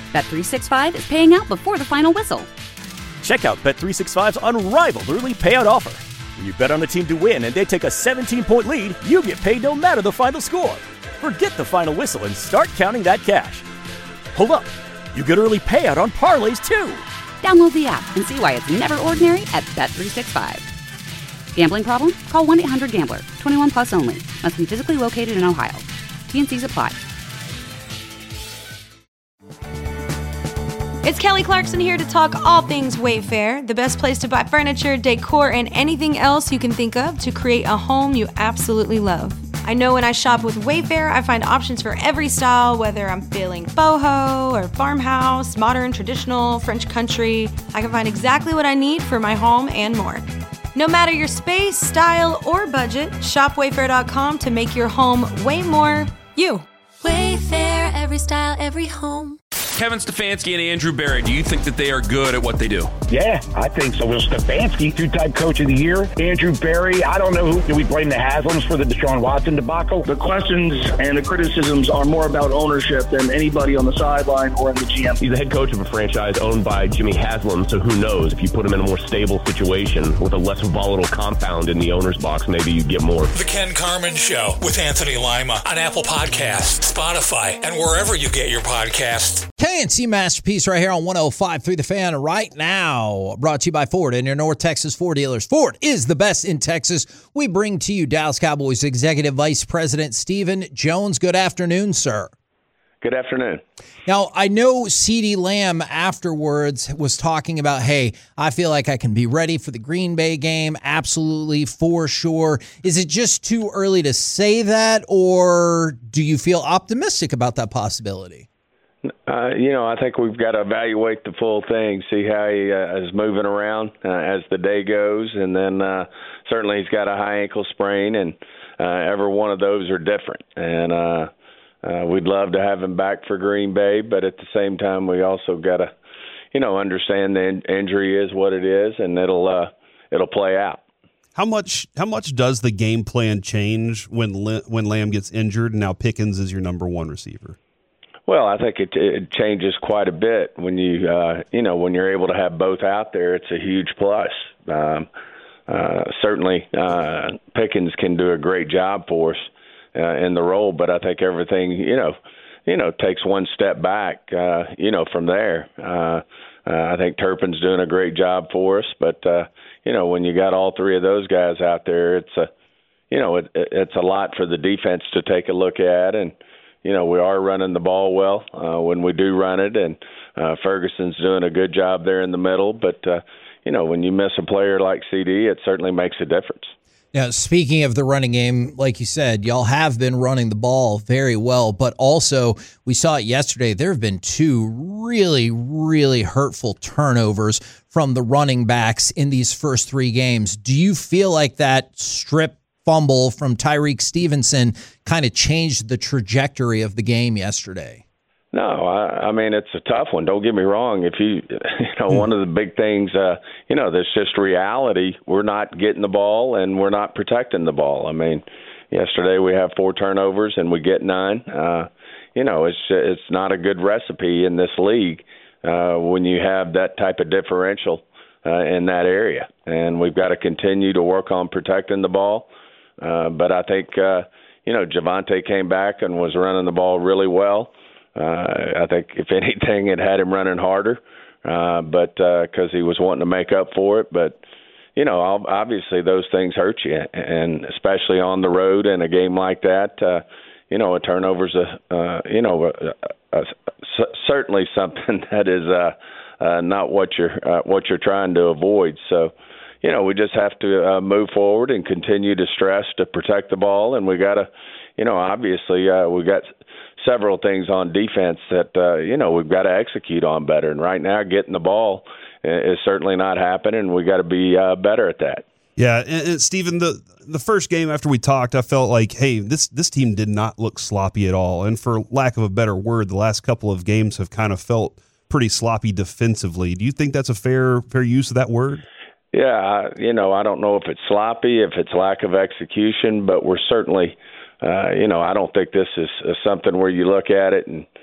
Bet365 is paying out before the final whistle. Check out Bet365's unrivaled early payout offer. When you bet on a team to win and they take a 17-point lead, you get paid no matter the final score. Forget the final whistle and start counting that cash. Hold up. You get early payout on parlays, too. Download the app and see why it's never ordinary at Bet365. Gambling problem? Call 1-800-GAMBLER. 21 plus only. Must be physically located in Ohio. T&Cs apply. It's Kelly Clarkson here to talk all things Wayfair, the best place to buy furniture, decor, and anything else you can think of to create a home you absolutely love. I know when I shop with Wayfair, I find options for every style, whether I'm feeling boho or farmhouse, modern, traditional, French country. I can find exactly what I need for my home and more. No matter your space, style, or budget, shop Wayfair.com to make your home way more you. Wayfair, every style, every home. Kevin Stefanski and Andrew Berry, do you think that they are good at what they do? Yeah, I think so. Well, Stefanski, two-time coach of the year. Andrew Berry, I don't know who. Do we blame the Haslams for the Deshaun Watson debacle? The questions and the criticisms are more about ownership than anybody on the sideline or in the GM. He's the head coach of a franchise owned by Jimmy Haslam, so who knows? If you put him in a more stable situation with a less volatile compound in the owner's box, maybe you get more. The Ken Carman Show with Anthony Lima on Apple Podcasts, Spotify, and wherever you get your podcasts. K&C Masterpiece right here on 105.3 The Fan right now. Brought to you by Ford and your North Texas Ford dealers. Ford is the best in Texas. We bring to you Dallas Cowboys Executive Vice President Stephen Jones. Good afternoon, sir. Good afternoon. Now, I know CeeDee Lamb afterwards was talking about, hey, I feel like I can be ready for the Green Bay game. Absolutely, for sure. Is it just too early to say that, or do you feel optimistic about that possibility? I think we've got to evaluate the full thing, see how he is moving around as the day goes. And then certainly he's got a high ankle sprain, and every one of those are different. And we'd love to have him back for Green Bay, but at the same time, we also got to, understand the injury is what it is, and it'll play out. How much does the game plan change when Lamb gets injured and now Pickens is your number one receiver? Well, I think it changes quite a bit when when you're able to have both out there. It's a huge plus. Certainly, Pickens can do a great job for us in the role, but I think everything takes one step back. From there, I think Turpin's doing a great job for us. But when you got all three of those guys out there, it's a lot for the defense to take a look at. And we are running the ball well when we do run it, and Ferguson's doing a good job there in the middle. But, when you miss a player like CD, it certainly makes a difference. Now, speaking of the running game, like you said, y'all have been running the ball very well, but also we saw it yesterday. There have been two really, really hurtful turnovers from the running backs in these first three games. Do you feel like that strip fumble from Tyreek Stevenson kind of changed the trajectory of the game yesterday? No, I mean, it's a tough one. Don't get me wrong. If one of the big things, that's just reality. We're not getting the ball and we're not protecting the ball. I mean, yesterday we have 4 turnovers and we get 9. It's not a good recipe in this league when you have that type of differential in that area. And we've got to continue to work on protecting the ball. But I think, Javonte came back and was running the ball really well. I think, if anything, it had him running harder, but because he was wanting to make up for it. But, obviously those things hurt you, and especially on the road in a game like that, a turnover's certainly something that is not what you're trying to avoid. So, we just have to move forward and continue to stress to protect the ball. And we got to, obviously we got several things on defense that, we've got to execute on better. And right now getting the ball is certainly not happening. We got to be better at that. Yeah. And Stephen, the first game after we talked, I felt like, hey, this team did not look sloppy at all. And for lack of a better word, the last couple of games have kind of felt pretty sloppy defensively. Do you think that's a fair use of that word? Yeah, I don't know if it's sloppy, if it's lack of execution, but we're certainly, I don't think this is something where you look at it and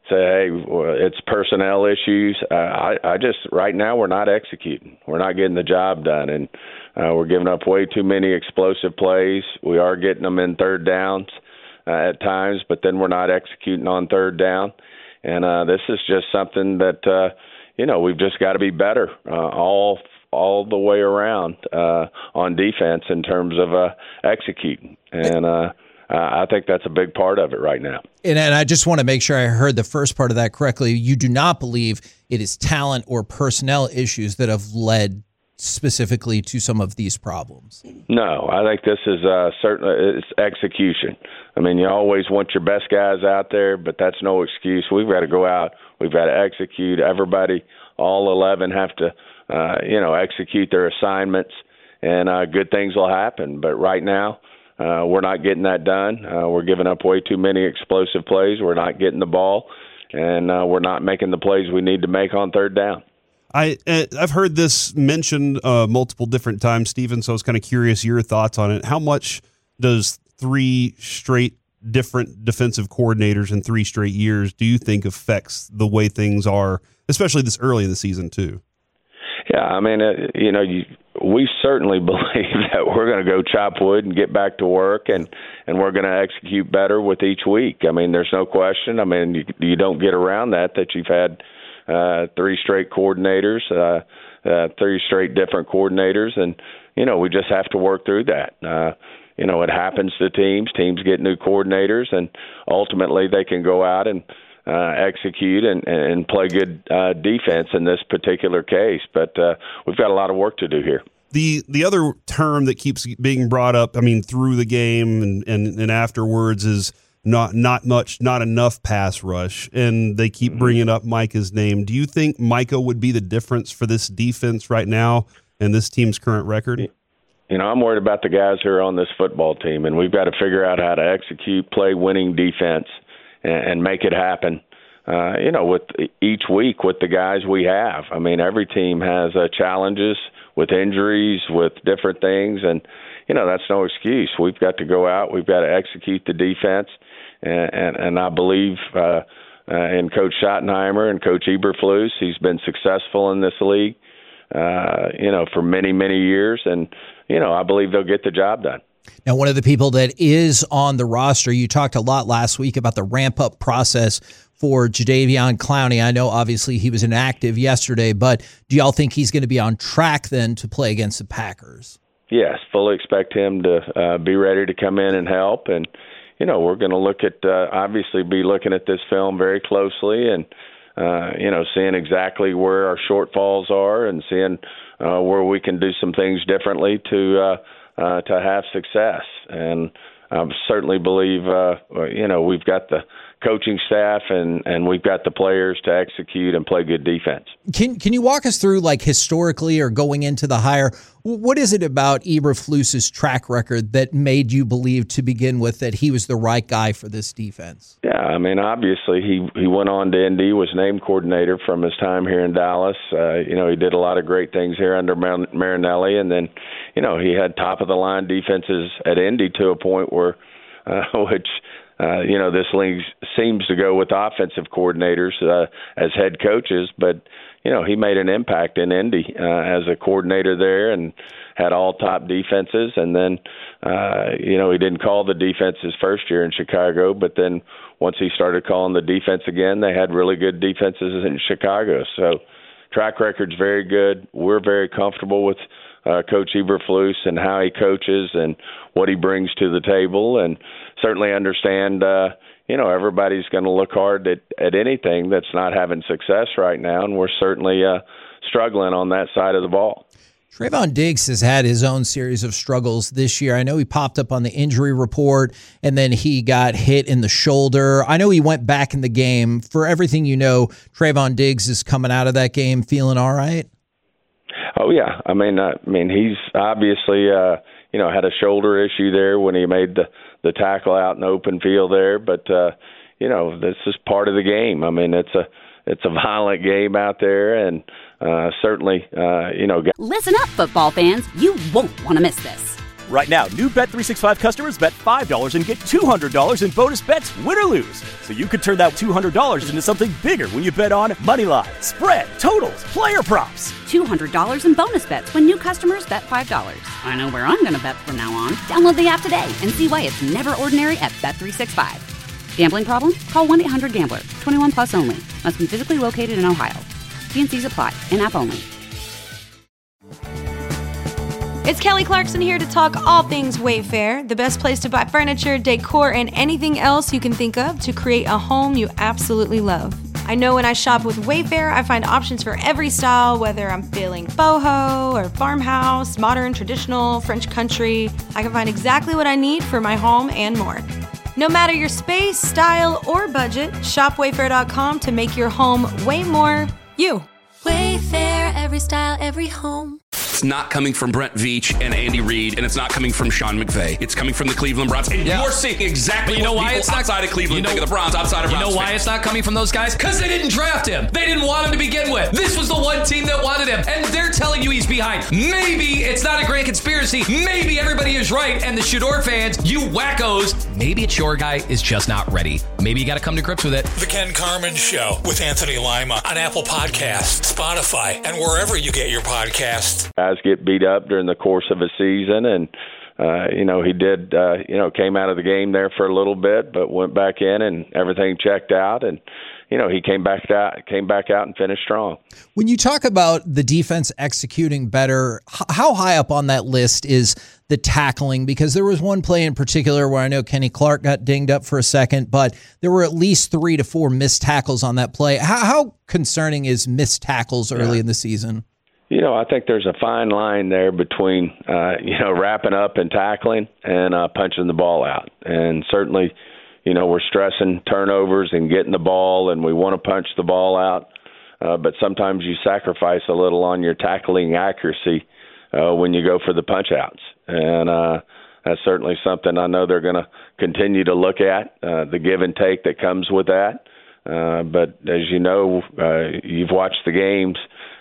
say, hey, it's personnel issues. I just right now we're not executing. We're not getting the job done, and we're giving up way too many explosive plays. We are getting them in third downs at times, but then we're not executing on third down. And this is just something that we've just got to be better all the way around on defense in terms of executing. And I think that's a big part of it right now. And I just want to make sure I heard the first part of that correctly. You do not believe it is talent or personnel issues that have led specifically to some of these problems? No, I think this is certainly it's execution. I mean, you always want your best guys out there, but that's no excuse. We've got to go out. We've got to execute. Everybody, all 11, have to, execute their assignments, and good things will happen. But right now, we're not getting that done. We're giving up way too many explosive plays. We're not getting the ball, and we're not making the plays we need to make on third down. I've heard this mentioned multiple different times, Stephen, so I was kind of curious your thoughts on it. How much does 3 straight different defensive coordinators in 3 straight years do you think affects the way things are, especially this early in the season too? Yeah, I mean, we certainly believe that we're going to go chop wood and get back to work, and we're going to execute better with each week. I mean, there's no question. I mean, you don't get around that you've had 3 straight coordinators, 3 straight different coordinators, and we just have to work through that. It happens to teams. Teams get new coordinators, and ultimately they can go out and execute and play good defense in this particular case. But we've got a lot of work to do here. The other term that keeps being brought up, I mean, through the game and afterwards is not enough pass rush, and they keep bringing up Micah's name. Do you think Micah would be the difference for this defense right now and this team's current record? I'm worried about the guys who are on this football team, and we've got to figure out how to execute, play winning defense, and make it happen, with each week with the guys we have. I mean, every team has challenges with injuries, with different things, and, that's no excuse. We've got to go out. We've got to execute the defense, and I believe in Coach Schottenheimer and Coach Eberflus. He's been successful in this league, for many, many years, and, I believe they'll get the job done. Now, one of the people that is on the roster, you talked a lot last week about the ramp-up process for Jadeveon Clowney. I know, obviously, he was inactive yesterday, but do y'all think he's going to be on track then to play against the Packers? Yes, fully expect him to be ready to come in and help. And, we're going to look at, obviously, be looking at this film very closely and, seeing exactly where our shortfalls are and seeing where we can do some things differently to have success. And I certainly believe, we've got the coaching staff and we've got the players to execute and play good defense. Can you walk us through, like, historically or going into the hire, what is it about Eberflus's track record that made you believe to begin with that he was the right guy for this defense? Yeah, I mean, obviously he went on to Indy, was named coordinator from his time here in Dallas. He did a lot of great things here under Marinelli, and then, he had top-of-the-line defenses at Indy to a point where, this league seems to go with offensive coordinators as head coaches, but, he made an impact in Indy as a coordinator there and had all top defenses. And then, he didn't call the defense his first year in Chicago, but then once he started calling the defense again, they had really good defenses in Chicago. So track record's very good. We're very comfortable with Coach Eberflus and how he coaches and what he brings to the table, and certainly understand, everybody's going to look hard at anything that's not having success right now, and we're certainly struggling on that side of the ball. Trayvon Diggs has had his own series of struggles this year. I know he popped up on the injury report, and then he got hit in the shoulder. I know he went back in the game. For everything you know, Trayvon Diggs is coming out of that game feeling all right? Oh, yeah. I mean, he's obviously, had a shoulder issue there when he made the tackle out in the open field there. But, this is part of the game. I mean, it's a violent game out there, and certainly, Listen up, football fans. You won't want to miss this. Right now, new Bet365 customers bet $5 and get $200 in bonus bets, win or lose. So you could turn that $200 into something bigger when you bet on moneyline, spread, totals, player props. $200 in bonus bets when new customers bet $5. I know where I'm going to bet from now on. Download the app today and see why it's never ordinary at Bet365. Gambling problem? Call 1-800-GAMBLER. 21 plus only. Must be physically located in Ohio. T&Cs apply. In-app only. It's Kelly Clarkson here to talk all things Wayfair, the best place to buy furniture, decor, and anything else you can think of to create a home you absolutely love. I know when I shop with Wayfair, I find options for every style, whether I'm feeling boho or farmhouse, modern, traditional, French country. I can find exactly what I need for my home and more. No matter your space, style, or budget, shop Wayfair.com to make your home way more you. Wayfair, every style, every home. It's not coming from Brent Veach and Andy Reid, and it's not coming from Sean McVay. It's coming from the Cleveland Browns. And you're seeing exactly what people outside of Cleveland think of the Browns, outside of Browns. You know why it's not coming from those guys? Because they didn't draft him. They didn't want him to begin with. This was the one team that wanted him, and they're telling you he's behind. Maybe it's not a grand conspiracy. Maybe everybody is right, and the Shador fans, you wackos, maybe it's your guy is just not ready. Maybe you got to come to grips with it. The Ken Carman Show with Anthony Lima on Apple Podcasts, Spotify, and wherever you get your podcasts. Guys get beat up during the course of a season, and he did came out of the game there for a little bit, but went back in and everything checked out, and he came back out and finished strong. When you talk about the defense executing better, how high up on that list is the tackling? Because there was one play in particular where I know Kenny Clark got dinged up for a second, but there were at least 3 to 4 missed tackles on that play. How concerning is missed tackles early in the season? I think there's a fine line there between, wrapping up and tackling and punching the ball out. And certainly, we're stressing turnovers and getting the ball, and we want to punch the ball out. But sometimes you sacrifice a little on your tackling accuracy when you go for the punch outs. And that's certainly something I know they're going to continue to look at, the give and take that comes with that. But as you know, you've watched the games.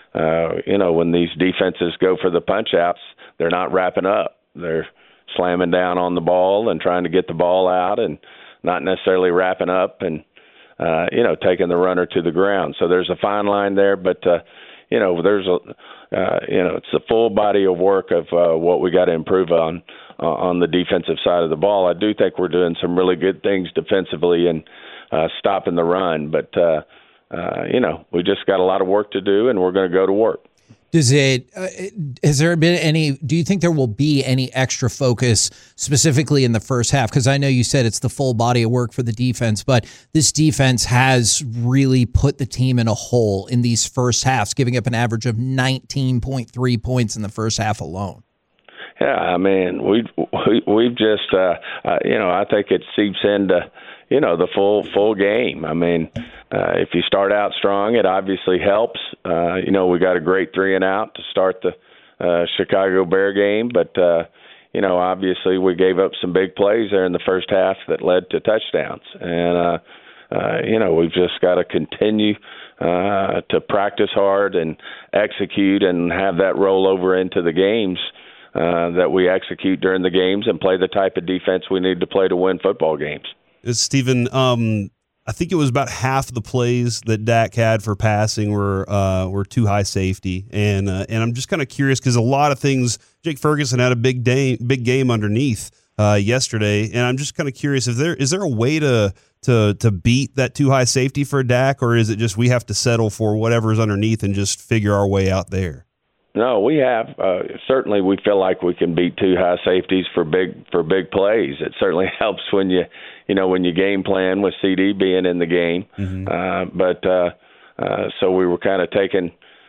When these defenses go for the punch outs, they're not wrapping up. They're slamming down on the ball and trying to get the ball out and not necessarily wrapping up and, taking the runner to the ground. So there's a fine line there, but, there's it's a full body of work of what we got to improve on the defensive side of the ball. I do think we're doing some really good things defensively and stopping the run, but, we just got a lot of work to do, and we're going to go to work. Has there been any, do you think there will be any extra focus specifically in the first half? Because I know you said it's the full body of work for the defense, but this defense has really put the team in a hole in these first halves, giving up an average of 19.3 points in the first half alone. Yeah, I mean, we've just, I think it seeps into, the full game. I mean, if you start out strong, it obviously helps. We got a great 3 and out to start the Chicago Bear game, but obviously we gave up some big plays there in the first half that led to touchdowns, and we've just got to continue to practice hard and execute and have that roll over into the games. That we execute during the games and play the type of defense we need to play to win football games. Stephen, I think it was about half the plays that Dak had for passing were too high safety, and I'm just kind of curious because a lot of things. Jake Ferguson had a big game underneath yesterday, and I'm just kind of curious is there a way to beat that too high safety for Dak, or is it just we have to settle for whatever's underneath and just figure our way out there? No, we have. Certainly we feel like we can beat 2 high safeties for big plays. It certainly helps when you game plan with CD being in the game. Mm-hmm. So we were kind of taking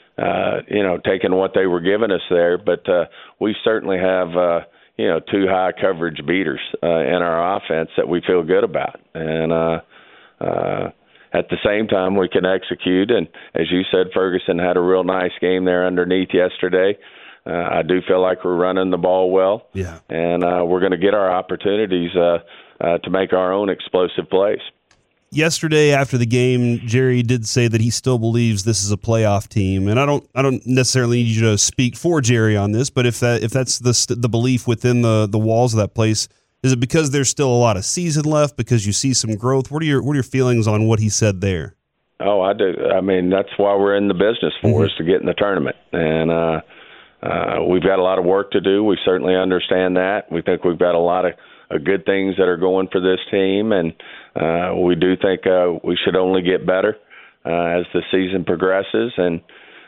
what they were giving us there. But we certainly have, 2 high coverage beaters in our offense that we feel good about. And at the same time, we can execute. And as you said, Ferguson had a real nice game there underneath yesterday. I do feel like we're running the ball well. Yeah. And we're going to get our opportunities to make our own explosive plays. Yesterday after the game, Jerry did say that he still believes this is a playoff team, and I don't necessarily need you to speak for Jerry on this, but if that's the belief within the walls of that place, is it because there's still a lot of season left, because you see some growth? What are your feelings on what he said there? Oh, I do. I mean, that's why we're in the business for, is to get in the tournament, and we've got a lot of work to do. We certainly understand that. We think we've got a lot of good things that are going for this team, and we do think we should only get better as the season progresses. And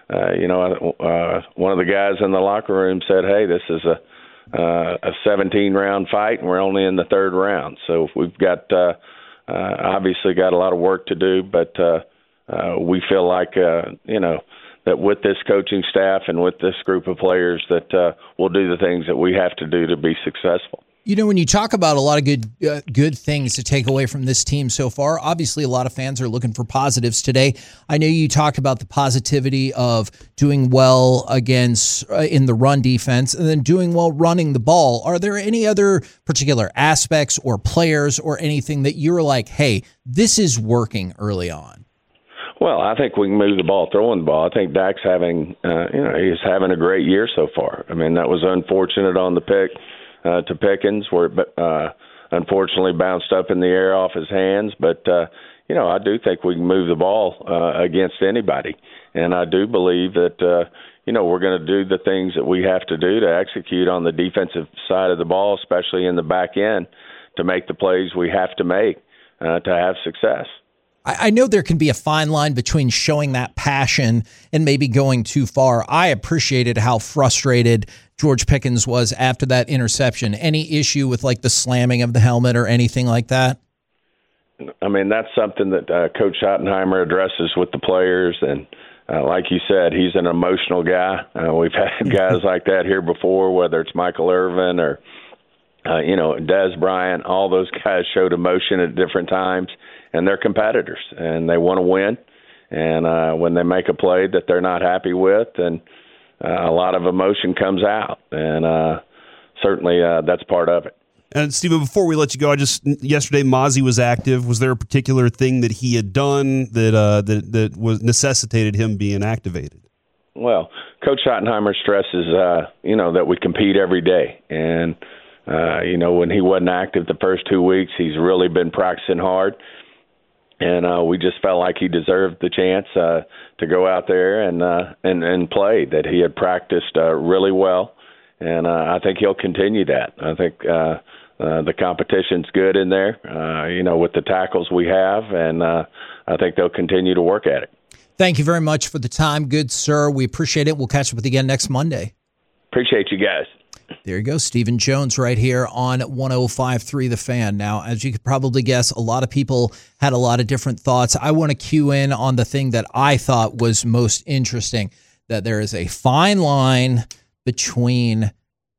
one of the guys in the locker room said, "Hey, this is a 17-round fight, and we're only in the third round." So we've got obviously got a lot of work to do, but we feel like that with this coaching staff and with this group of players that we'll do the things that we have to do to be successful. You know, when you talk about a lot of good things to take away from this team so far, obviously a lot of fans are looking for positives today. I know you talked about the positivity of doing well against in the run defense and then doing well running the ball. Are there any other particular aspects or players or anything that you're like, hey, this is working early on? Well, I think we can move the ball, throwing the ball. I think Dak's having he's having a great year so far. I mean, that was unfortunate on the pick to Pickens, where it unfortunately bounced up in the air off his hands. But, I do think we can move the ball against anybody. And I do believe that, we're going to do the things that we have to do to execute on the defensive side of the ball, especially in the back end, to make the plays we have to make to have success. I know there can be a fine line between showing that passion and maybe going too far. I appreciated how frustrated George Pickens was after that interception. Any issue with like the slamming of the helmet or anything like that? I mean, that's something that Coach Schottenheimer addresses with the players. And like you said, he's an emotional guy. We've had guys like that here before, whether it's Michael Irvin or, Des Bryant. All those guys showed emotion at different times. And they're competitors, and they want to win. And when they make a play that they're not happy with, then a lot of emotion comes out. And certainly that's part of it. And, Stephen, before we let you go, yesterday Mazi was active. Was there a particular thing that he had done that was necessitated him being activated? Well, Coach Schottenheimer stresses, that we compete every day. And, when he wasn't active the first 2 weeks, he's really been practicing hard. And we just felt like he deserved the chance to go out there and play, that he had practiced really well. And I think he'll continue that. I think the competition's good in there, with the tackles we have, and I think they'll continue to work at it. Thank you very much for the time, good sir. We appreciate it. We'll catch up with you again next Monday. Appreciate you guys. There you go, Stephen Jones right here on 105.3 The Fan. Now, as you could probably guess, a lot of people had a lot of different thoughts. I want to cue in on the thing that I thought was most interesting, that there is a fine line between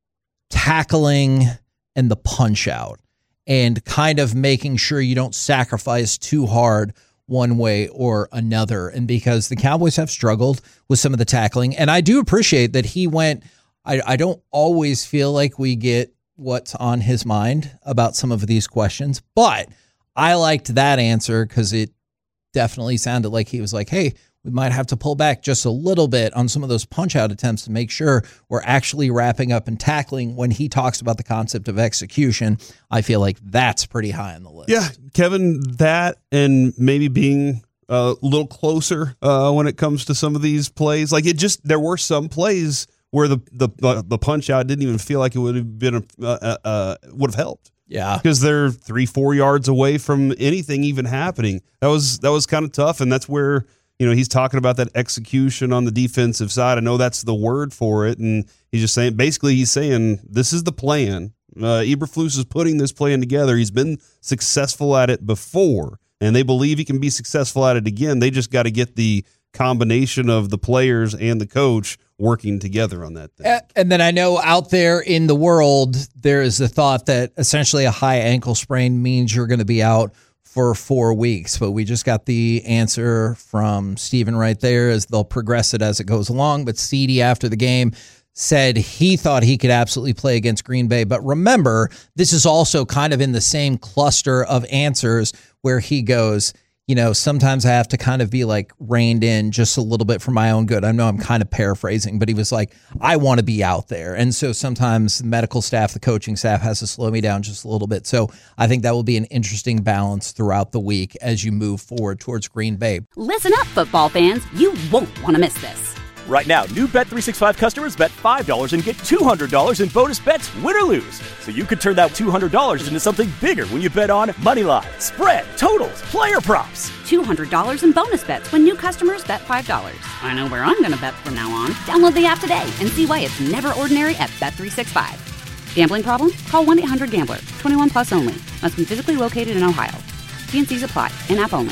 tackling and the punch out and kind of making sure you don't sacrifice too hard one way or another. And because the Cowboys have struggled with some of the tackling, and I do appreciate that he went – I don't always feel like we get what's on his mind about some of these questions, but I liked that answer because it definitely sounded like he was like, hey, we might have to pull back just a little bit on some of those punch-out attempts to make sure we're actually wrapping up and tackling. When he talks about the concept of execution, I feel like that's pretty high on the list. Yeah, Kevin, that and maybe being a little closer when it comes to some of these plays. Like there were some plays where the punch out didn't even feel like it would have been would have helped. Yeah, because they're 3-4 yards away from anything even happening. That was kind of tough, and that's where he's talking about that execution on the defensive side. I know that's the word for it, and he's saying this is the plan. Eberflus is putting this plan together. He's been successful at it before, and they believe he can be successful at it again. They just got to get the combination of the players and the coach working together on that thing. And then I know out there in the world, there is the thought that essentially a high ankle sprain means you're going to be out for 4 weeks. But we just got the answer from Stephen right there, as they'll progress it as it goes along. But Ceedee after the game said he thought he could absolutely play against Green Bay. But remember, this is also kind of in the same cluster of answers where he goes, sometimes I have to kind of be like reined in just a little bit for my own good. I know I'm kind of paraphrasing, but he was like, I want to be out there. And so sometimes the medical staff, the coaching staff has to slow me down just a little bit. So I think that will be an interesting balance throughout the week as you move forward towards Green Bay. Listen up, football fans. You won't want to miss this. Right now, new Bet365 customers bet $5 and get $200 in bonus bets, win or lose. So you could turn that $200 into something bigger when you bet on money line, spread, totals, player props. $200 in bonus bets when new customers bet $5. I know where I'm going to bet from now on. Download the app today and see why it's never ordinary at Bet365. Gambling problem? Call 1-800-GAMBLER. 21 plus only. Must be physically located in Ohio. T&Cs apply. In-app only.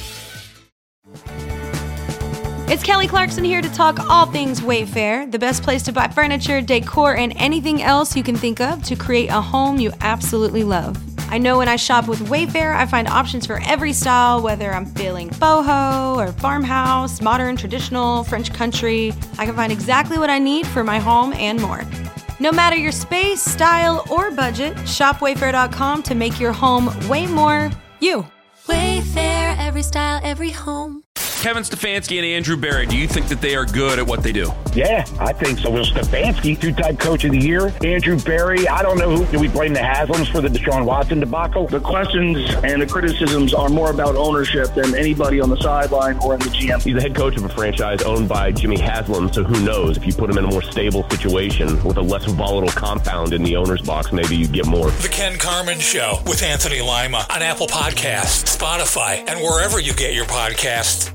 It's Kelly Clarkson here to talk all things Wayfair, the best place to buy furniture, decor, and anything else you can think of to create a home you absolutely love. I know when I shop with Wayfair, I find options for every style, whether I'm feeling boho or farmhouse, modern, traditional, French country. I can find exactly what I need for my home and more. No matter your space, style, or budget, shop Wayfair.com to make your home way more you. Wayfair, every style, every home. Kevin Stefanski and Andrew Berry, do you think that they are good at what they do? Yeah, I think so. Will Stefanski, two-time coach of the year. Andrew Berry, I don't know who. Do we blame the Haslams for the Deshaun Watson debacle? The questions and the criticisms are more about ownership than anybody on the sideline or in the GM. He's the head coach of a franchise owned by Jimmy Haslam, so who knows? If you put him in a more stable situation with a less volatile compound in the owner's box, maybe you get more. The Ken Carman Show with Anthony Lima on Apple Podcasts, Spotify, and wherever you get your podcasts.